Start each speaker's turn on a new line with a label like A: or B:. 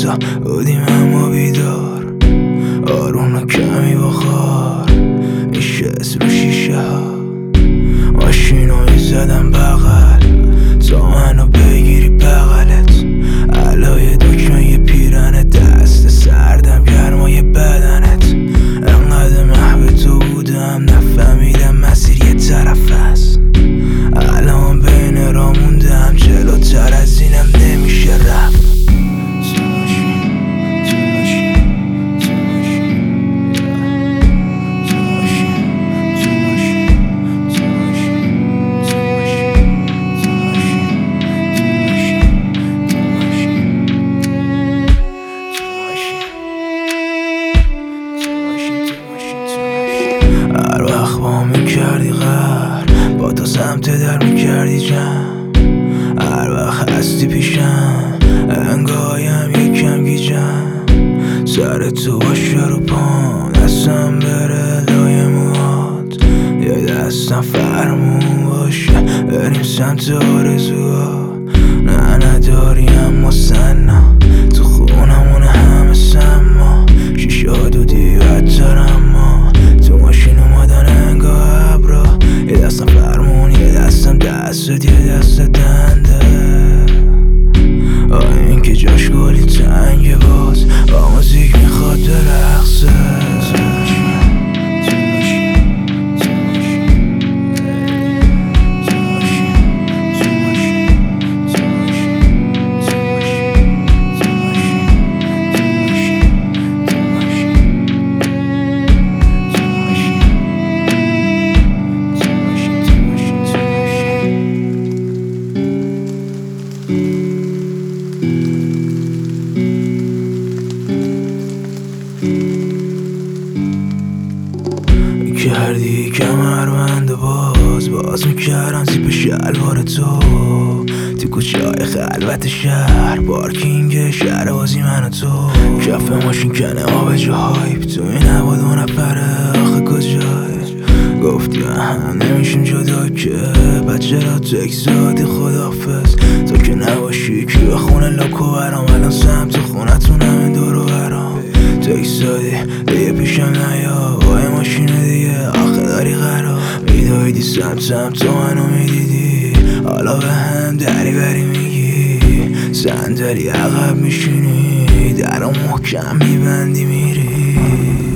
A: تا بودیم اما بیدار، آروم و کمی بخار نشست رو شیشه ها. ماشینو میزدم بغل تا منو بگیری بغلت، علای دکمه پیرن دست سردم گرمای بدنت. انقدر محو تو بودم نفهمیدم مسیر یه طرف هست. الان بین را موندم جلوتر از اینم نمیشه رفت. هر وقت با میکردی غر با تو سمت در میکردی جمع، هر وقت هستی پیشم انگایم یکم گیجم. سر تو باشه رو پام دستم بره لای موهات، یه دستم فرمون باشه بریم سمت آرزوها. نه نداری اما سنا تو خونمون همه سما، شیشه دودی بدتر اما تو ماشین اومدن انگاه ابرا. یه دستم فرمون یه دستم دستت یه دست دنده، این که جاش گلی تنگه باز با موزیک میخواد رقصه. کردی کمربند و باز میکردم زیپ شلوار تو کوچه های خلوت شهر، پارکینگ شهر بازی من و تو. کف ماشین کنه آب جو هایپ، توی نباد و نپره آخه کجای. گفتی هم نمیشیم جدا که بچه را تکس دادی خدافز. تو که نباشی کی به خونه لاکو برام، الان سمت خونتون همه دورو برام. تکس دادی دیگه پیشم نیا با این ماشین دیگه آخه داری قرار. میدویدی سمت تو منو میدیدی، حالا به هم دری بری میگی. صندلی عقب میشینی درو محکم میبندی میری.